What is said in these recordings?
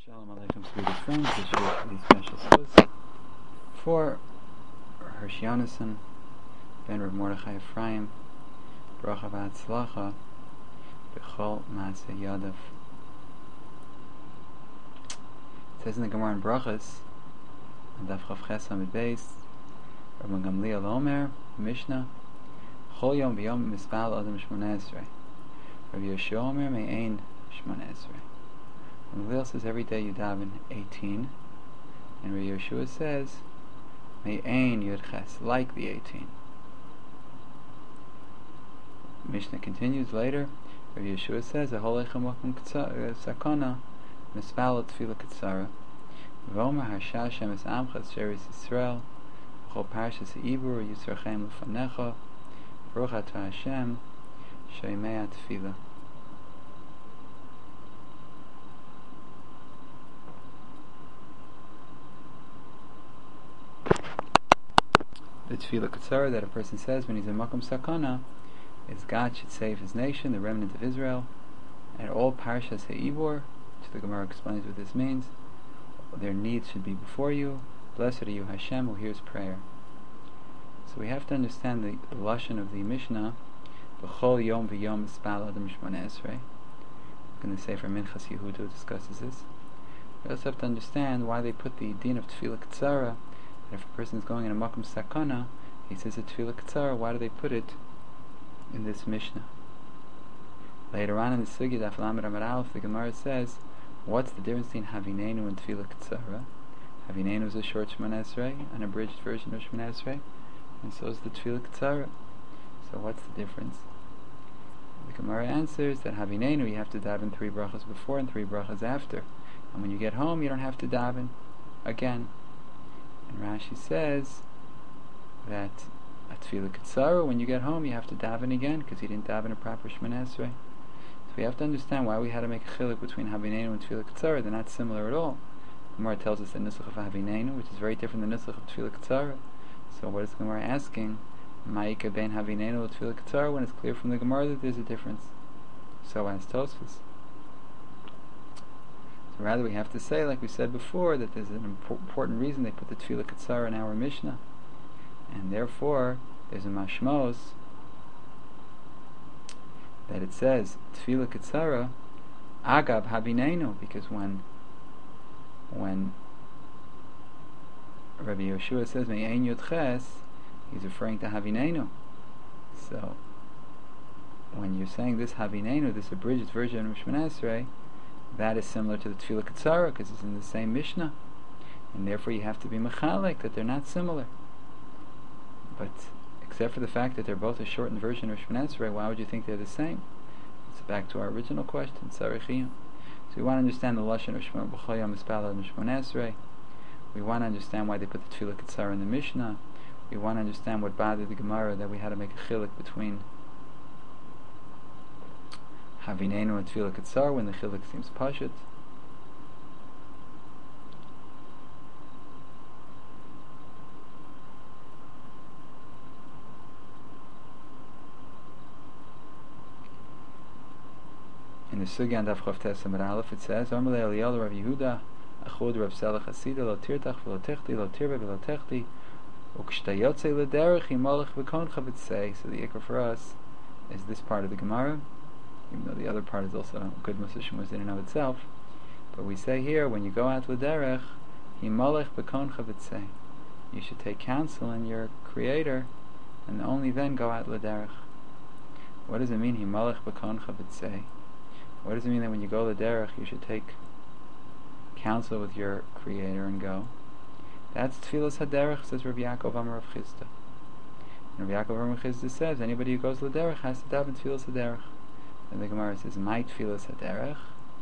Shalom Aleichem, Swedish friends. This is the special schus for Hersh Yonason, Ben Reb Mordechai Ephraim, Bracha v'Hatzlacha, B'chol Maaseh Yadav. It says in the Gemara in Brachas, on Daf Chav Ches Amud Beis, Rabban Gamliel Omer, Mishnah, Chol Yom V'Yom Mispal Adam Shmoneh Esrei. Rabbi Yoshua Omer Me'ein Shmoneh Esrei. And Gamliel says every day you daven 18, and Rabbi Yoshua says Me'ein Yud Ches, like the 18. Mishnah continues later. Rabbi Yoshua says Aholechem Makom Sakana Mispal Tefillah Ketzara V'Omer Harsha Hashem Es Amcha Sheris Yisrael V'Chol Parshas Ibur Yisrachem Lefanecha Baruch Atah Hashem Sheimei Tefillah. The Tefillah Ketzara that a person says when he's in Makom Sakana is God should save his nation, the remnant of Israel, and all Parshas Ha'ibor, which the Gemara explains what this means. Their needs should be before you. Blessed are you, Hashem, who hears prayer. So we have to understand the lashon of the Mishnah. B'chol yom v'yom mispal adam shmoneh esrei. I'm going to say for Minchas Yehuda discusses this. We also have to understand why they put the din of Tefillah Ketzara. If a person is going in a Makom Sakana, he says a Tefillah Ketzara, why do they put it in this Mishnah? Later on in the Sugya, Daf Lamed Amud Aleph, the Gemara says, what's the difference between Havinenu and Tefillah Ketzara? Havinenu is a short Shmoneh Esrei, an abridged version of Shmoneh Esrei, and so is the Tefillah Ketzara. So what's the difference? The Gemara answers that Havinenu, you have to daven 3 brachas before and 3 brachas after, and when you get home, you don't have to daven again. And Rashi says that at Tefillah Ketzara, when you get home, you have to daven again because you didn't daven a proper Shmoneh Esrei. So we have to understand why we had to make a chiluk between Havinenu and Tefillah Ketzara. They're not similar at all. Gemara tells us the nusach of Havinenu, which is very different than the nusach of Tefillah Ketzara. So what is Gemara asking? Ma'ika ben Havinenu and Tefillah Ketzara, when it's clear from the Gemara that there's a difference. So as Tosfos. Rather, we have to say, like we said before, that there's an important reason they put the Tefillah Ketzara in our Mishnah, and therefore there's a mashmos that it says Tefillah Ketzara Agav Havinenu, because when Rabbi Yoshua says Me'ein Yud Ches, he's referring to Havinenu. So when you're saying this Havinenu, this abridged version of Shmoneh Esrei, that is similar to the Tefillah Ketzara because it's in the same Mishnah, and therefore you have to be mechalek that they're not similar. But except for the fact that they're both a shortened version of Shmoneh Esrei, why would you think they're the same? It's back to our original question, Tzarechiyim. So we want to understand the lashon of B'chol yom mispal adam shmoneh esrei. We want to understand why they put the Tefillah Ketzara in the Mishnah. We want to understand what bothered the Gemara that we had to make a chiluk between Havinenu and Tefillah Ketzara when the chiluk seems pashut. In the Sugya on Daf Chav Tes Amud Aleph it says, Amalei Eliyal Rav Yehuda Achud Rav Selach Hasidah Lo Tirtach V'Lo Techti Lo Tirbe V'Lo Techti Ukshta Yotzei L'Derech Yimalech V'Koncha V'Tzei. So the ikar for us is this part of the Gemara, even though the other part is also a good Musashim was in and of itself. But we say here, when you go out L'Derech, Yimalech V'Koncha V'Tzei, you should take counsel in your Creator, and only then go out L'Derech. What does it mean, Yimalech V'Koncha V'Tzei? What does it mean that when you go L'Derech, you should take counsel with your Creator and go? That's Tfilas HaDerech, says Rabbi Yaakov Amar Rav Chisda. And Rabbi Yaakov Amar Rav Chisda says, anybody who goes L'Derech has to daven Tfilas HaDerech. And the Gemara says, my Tfilas HaDerech.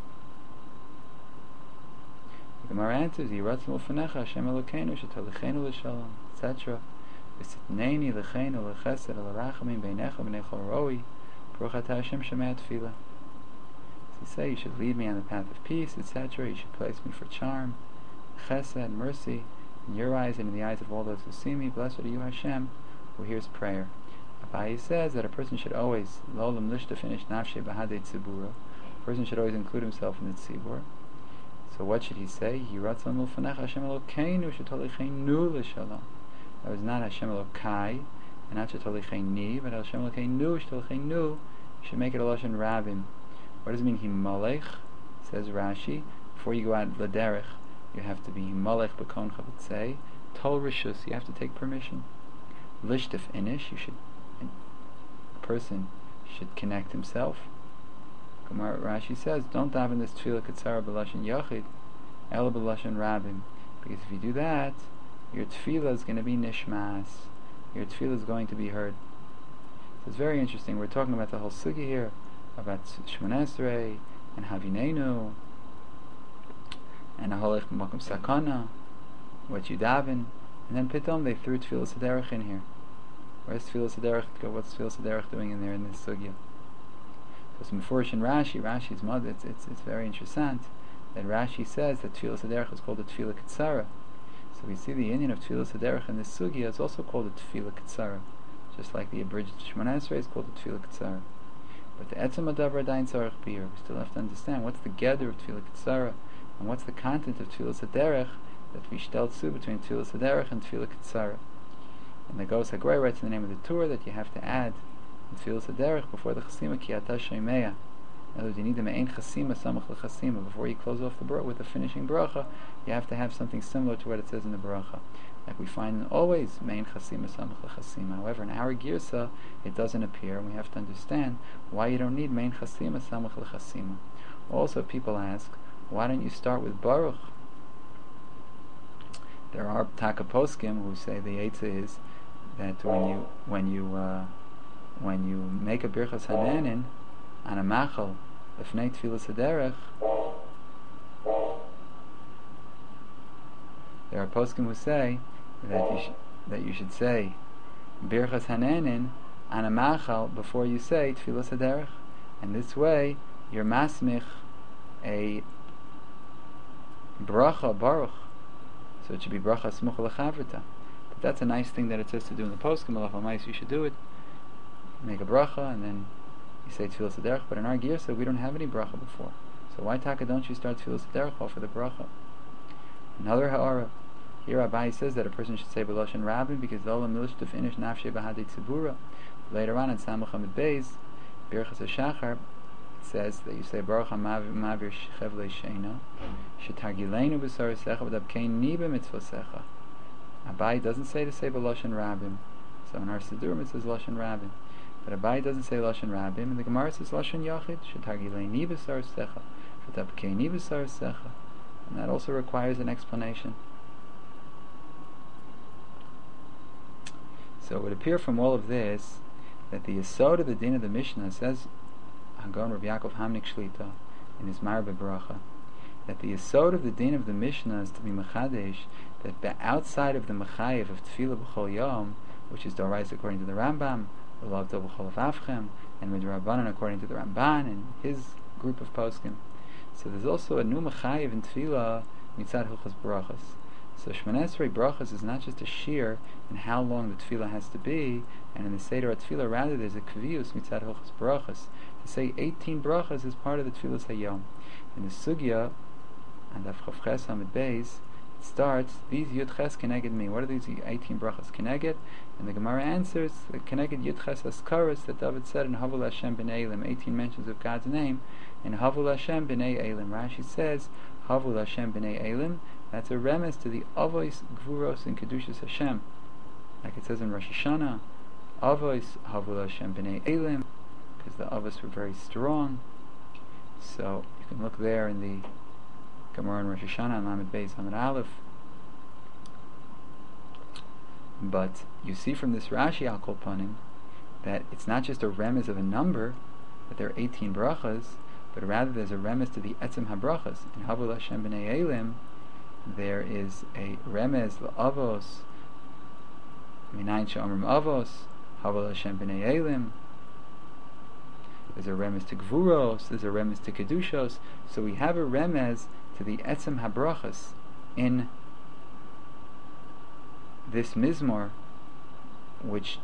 The Gemara answers, Yiratzim L'Fanecha Hashem Elokeinu Shetalichenu L'Shalom, etc. V'sitneini L'Cheinu L'Chesed L'Rachamim Beinecha B'nei Chol Roi Baruch Atah Hashem Shemei Tefillah. To say, you should lead me on the path of peace, etc. You should place me for charm, chesed, mercy, in your eyes and in the eyes of all those who see me. Blessed are you, Hashem, who hears prayer. Abaye says that a person should always, lo'olam lishta finish nafshe b'hadei tzibura. A person should always include himself in the tzibur. So what should he say? Yiratzon milfanecha Hashem Elokeinu shetolicheinu l'shalom. That was not Hashem Elokai, and not shetolicheini, but Hashem Elokeinu shetolicheinu. You should make it a lashon rabim. What does it mean? Himalech, says Rashi. Before you go out l'derech, you have to be himalech b'kon chavitzei. Tol rishus, you have to take permission. Lishtif inish, a person should connect himself. Rashi says, don't daven this tefillah katsara b'lashon yachid, ela b'lashon rabim, because if you do that, your tefillah is going to be nishmas. Your tefillah is going to be heard. So it's very interesting. We're talking about the whole sugi here, about Shemona Esrei and Havinenu and Aholech Makom Sakana, what you daven, and then pitom they threw Tefillah Sederech in here. Where's Tefillah Sederech? What's Tefillah Sederech doing in there in this sugya? So it's Mefurish in Rashi's mother. It's very interesting that Rashi says that Tefillah Sederech is called a Tefillah Ketzara. So we see the union of Tefillah Sederech in this sugya is also called a Tefillah Ketzara, just like the abridged Shemona Esrei is called a Tefillah Ketzara. But the Etzem Adavar Adayin Tzarech B'ir, we still have to understand what's the gather of Tefillah Ketzara and what's the content of Tefillah Sederech, that we shteltzu between Tefillah Sederech and Tefillah Ketzara. And the Gos HaGrei writes in the name of the Torah that you have to add Tefillah Sederech before the Chasima Ki Ata Sheimeya. In other words, you need the Me'ein Chasima Samach L'Chasima. Before you close off the with the finishing bracha, you have to have something similar to what it says in the bracha. Like we find always Me'ein Chasima Samach L'Chasima. However, in our Girsa, it doesn't appear, and we have to understand why you don't need Me'ein Chasima Samach L'Chasima. Also, people ask, why don't you start with Baruch? There are Taka Poskim who say the Eitzah is that when you make a Birchas Hananin on a Machal Lefnei Tefillah Sederech, there are Poskim who say that you should say Birchas Hananin on a Machal before you say Tefillah Sederech, and this way you're masmich a bracha Baruch. So it should be bracha smucha lechavrita. But that's a nice thing that it says to do in the poskim. Alach you should do it. Make a bracha and then you say tefillah sederech. But in our girsa we don't have any bracha before. So why taka don't you start tefillah sederech off for the bracha? Another ha'ara. Here Abai says that a person should say b'lashon rabim because the olam milish to finish nafshe b'hadei tzibura. Later on in Samach Hamid Beis, Birchas HaShachar, says that you say Baruch HaMavir Chevlei Sheina Shetargilenu B'Sarasecha V'Dabkein Niba Mitzvosecha. Abai doesn't say to say B'Lashon Rabim. So in our Sidurim it says Lashon Rabim, but Abai doesn't say Lashon Rabim, and the Gemara says Lashon Yachid Shetargilenu B'Sarasecha V'Dabkein Niba B'Sarasecha, and that also requires an explanation. So it would appear from all of this that the Yesod of the Din of the Mishnah says Hagon Rav Yaakov Hamnik Shlita in his Marbe Bracha that the Yesod of the Din of the Mishnah is to be Mechadesh, that outside of the Mechayev of Tefillah B'chol Yom, which is Dorais according to the Rambam, L'Lav Do B'chol Avchem, and Midrabanan according to the Ramban and his group of poskim. So there's also a new Mechayev in Tefillah Mitzad Hilchos Brachas. So Shemona Esrei Brachas is not just a shear in how long the Tefillah has to be, and in the Seder Tefillah rather there's a Kvius Mitzad Hilchos Brachas. To say 18 brachas is part of the Tefillas Hayom. In the Sugya, and Daf Chav Ches Hamid Beis, it starts, these Yud Ches Keneged me. What are these 18 brachas Keneged? And the Gemara answers, the Keneged Yud Ches Askaras that David said in Havul Hashem B'nei Elim, 18 mentions of God's name, in Havul Hashem B'nei Elim. Rashi says, Havul Hashem B'nei Elim, that's a remes to the Avos, Gvuros, and Kedushas Hashem. Like it says in Rosh Hashanah, Avos, Havul Hashem B'nei Elim, because the Avos were very strong. So you can look there in the Gemara in Rosh Hashanah, Lamed Beis, Lamed Aleph. But you see from this Rashi Al Kol Panim that it's not just a remez of a number, that there are 18 brachas, but rather there's a remez to the Etzem HaBrachas. In Havul Hashem B'nei Elim, there is a remez l'Avos, Minayin She'omrim Avos, Havul Hashem B'nei Elim. There's a remez to Gvuros, there's a remez to Kedushos. So we have a remez to the Etzem HaBrachas in this Mizmor, which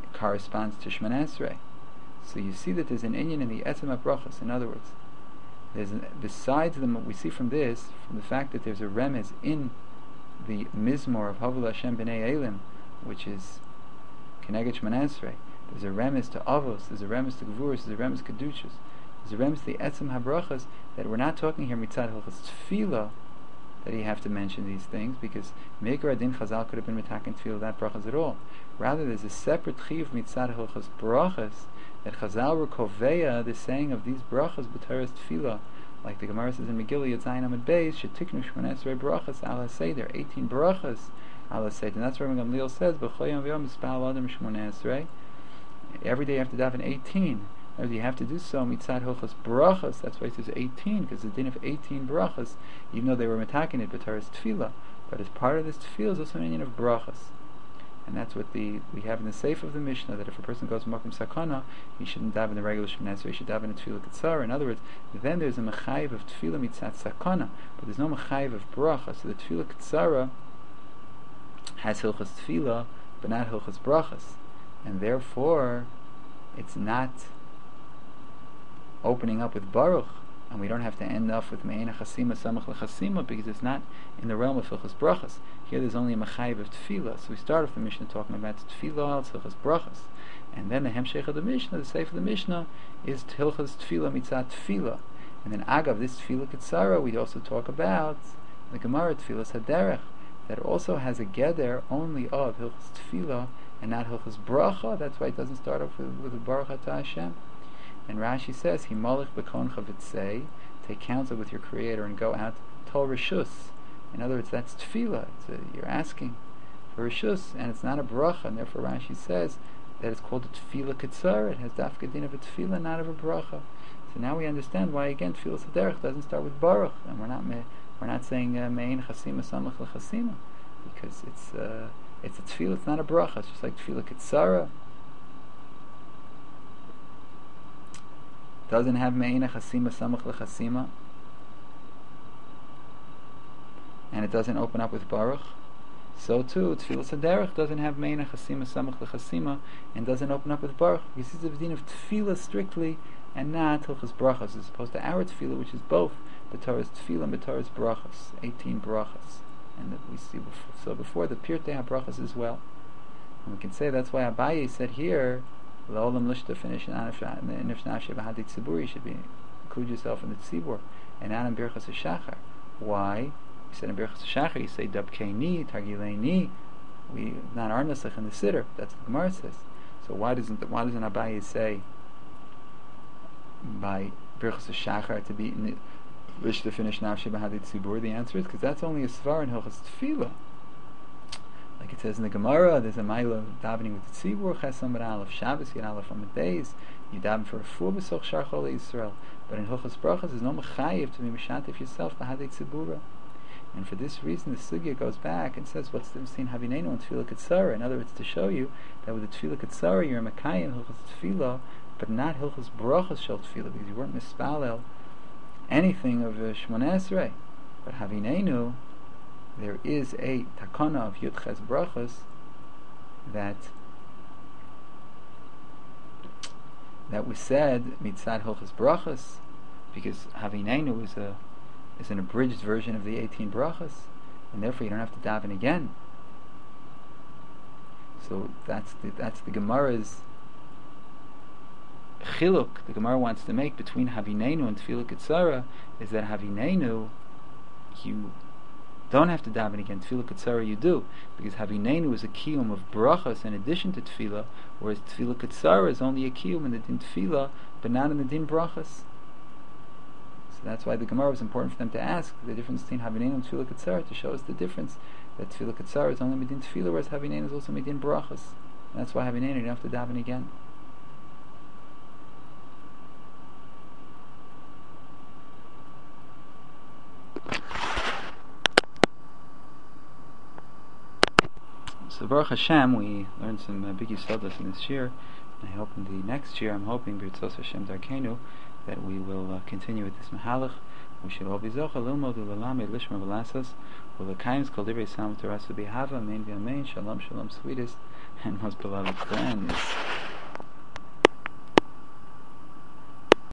corresponds to Shemona Esrei. So you see that there's an inyan in the Etzem HaBrachas. In other words, Besides them, what we see from this, from the fact that there's a remez in the Mizmor of Havul Hashem B'nai Elim, which is Keneged Shmoneh Esrei. There's a remez to Avos, there's a remez to Gvuros, there's a remez to Kedushas, there's a remez to the Etzem HaBrachas, that we're not talking here mitzad Hilchos Tefillah, that you have to mention these things, because Meikar Adin Chazal could have been mitaken Tefillah that brachas at all. Rather, there's a separate chiyuv mitzad Hilchos Brachas, that Chazal were koveya the saying of these brachas b'Torah's Tefillah, like the Gemara says in Megillah Yotzayin Amud Beis, shetiknu Shmoneh Esrei brachas al haseder, 18 brachas al haseder, and that's where Gamliel says b'chol yom v'yom mispal adam Shmoneh Esrei. Every day you have to daven 18. Now you have to do so mitzad Hilchos brachas. That's why it says 18, because the din of 18 brachas, even though they were mitaken it b'Torah's Tefillah, but as part of this Tefillah is also an union of brachas. And that's what we have in the Seif of the Mishnah, that if a person goes Makom Sakana, he shouldn't daven the regular Shmoneh Esrei, he should daven a Tefillah Ketzara. In other words, then there's a Mechayiv of Tefillah Mitzat Sakana, but there's no Mechayiv of Bracha. So the Tefillah Ketzara has Hilchos Tefillah, but not Hilchos Brachas. And therefore, it's not opening up with Baruch, and we don't have to end off with Me'ena Chasima Samach L'Chasima, because it's not in the realm of Hilchos Brachas. Here there's only a Mechayiv of Tefillah. So we start off the Mishnah talking about Tefillah, Hilchos Brachas, and then the Hemshech of the Mishnah, the Seif of the Mishnah, is Hilchos Tefillah Mitzat Tefillah. And then Agav, this Tefillah Ketzara, we also talk about the Gemara Tefillah Haderech, that also has a Geder only of Hilchos Tefillah and not Hilchos Bracha. That's why it doesn't start off with Baruch Atah Hashem. And Rashi says, Himalach B'koncha V'tzei, take counsel with your Creator and go out, Tol Rishus. In other words, that's Tefillah. You're asking for Rishus, and it's not a bracha, and therefore Rashi says that it's called a Tefillah Ketzara. It has Dafka Din of a Tefillah, not of a bracha. So now we understand why, again, Tefillah Saderech doesn't start with Baruch, and we're not saying Mein Chasima Samach L'Chasima, because it's a Tefillah, it's not a bracha. It's just like Tefillah Ketzara. Doesn't have Me'ena Chasima Samach L'Chasima, and it doesn't open up with Baruch. So too, Tefillah Saderech doesn't have Me'ena Chasima Samach L'Chasima, and doesn't open up with Baruch. This is the din of Tefillah strictly, and not Hilchos Brachas, as opposed to our Tefillah, which is both the Torah's Tefillah and the Torah's Brachas, 18 Brachas, and that we see before. So before the Pirtei HaBrachas as well. And we can say that's why Abaye said here, L'olam Lishta finish in Nifshnashe V'Hadi Tzibur, you should include yourself in the Tzibur, and not in Birchas HaShachar. Why? You said in Birchas HaShachar, you say Dabkeini, Targileini, we not our Nusach in the Siddur. That's what the Gemara says. So why doesn't Abaye say by Birchas HaShachar to be in Lishta finish Nafshe V'Hadi Tzibur? The answer is because that's only a Svar in Hilchos Tefillah. Like it says in the Gemara, there's a Maila davening with the Tzibur, Chesam B'Al of Shabbos, Yad Aleph on the days, you daven for a full B'Soch Shar Chol Yisrael. But in Hilchos Brachas, there's no Mechayiv to be Mishatif yourself, B'Hadei Tzibura. And for this reason, the Sugya goes back and says, what's the difference between Havinenu and Tefillah Ketzara? In other words, to show you that with the Tefillah Ketzara, you're a Mekayim Hilchos Tefillah, but not Hilchos Brachas Shel Tefillah, because you weren't Mispalel anything of Shmoneh Esrei. But Havinenu, there is a takana of Yud Ches Brachas that was said mitzad Hilchos Brachas, because Havinenu is an abridged version of the 18 Brachas, and therefore you don't have to daven again. So that's the Gemara's chiluk. The Gemara wants to make between Havinenu and Tefillah Ketzara is that Havinenu you don't have to daven again. Tefillah Ketzara you do, because Havinenu is a kiyum of brachas in addition to Tefillah, whereas Tefillah Ketzara is only a kiyum in the din Tefillah, but not in the din brachas. So that's why the Gemara was important for them to ask the difference between Havinenu and Tefillah Ketzara, to show us the difference, that Tefillah Ketzara is only midin Tefillah, whereas Havinenu is also midin brachas. And that's why Havinenu you don't have to daven again. So Baruch Hashem, we learned some big yisodos in this year, and I hope in the next year, I'm hoping B'Ritzos Hashem Darkenu, that we will continue with this mahalach. We should all be zocha lilmod u'lalamed lishma v'lasas u'lakayim kol divrei sam terasu b'hava amen v'amen shalom shalom sweetest and most beloved friends.